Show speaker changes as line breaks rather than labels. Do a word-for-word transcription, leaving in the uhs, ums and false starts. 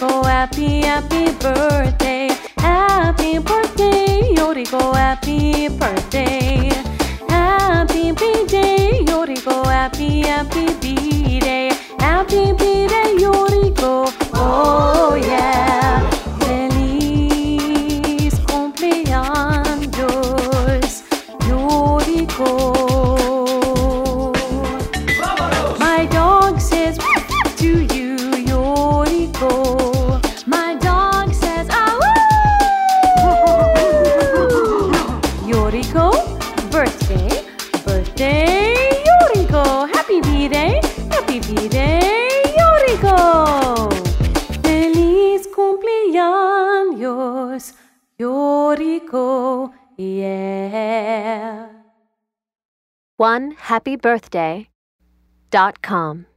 Yoriko, happy, happy birthday. Happy birthday, Yoriko, happy birthday. Happy B-Day, Yoriko, happy, happy B-Day. Happy B-Day, Yoriko, oh yeah. Feliz cumpleaños, Yoriko. My dog says to you, Yoriko. My dog says, ah Yoriko, birthday, birthday, Yoriko. Happy B-Day, happy B-Day, Yoriko. Feliz cumpleaños, Yoriko, yeah.
one happy birthday dot com